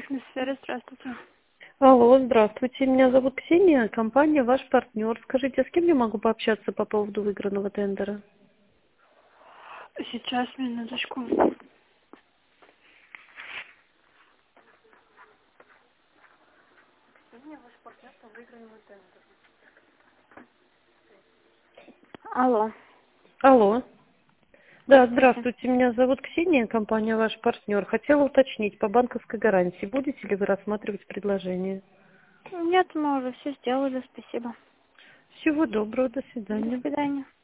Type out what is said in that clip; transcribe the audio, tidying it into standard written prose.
Бизнес-сфера, здравствуйте. Алло, здравствуйте. Меня зовут Ксения, компания «Ваш партнер». Скажите, а с кем я могу пообщаться по поводу выигранного тендера? Сейчас, минуточку. Алло, Алло. Да, здравствуйте. здравствуйте. Меня зовут Ксения, компания «Ваш партнер». Хотела уточнить, по банковской гарантии будете ли вы рассматривать предложение? Нет, мы уже все сделали, спасибо. Всего доброго, до До свидания. свидания.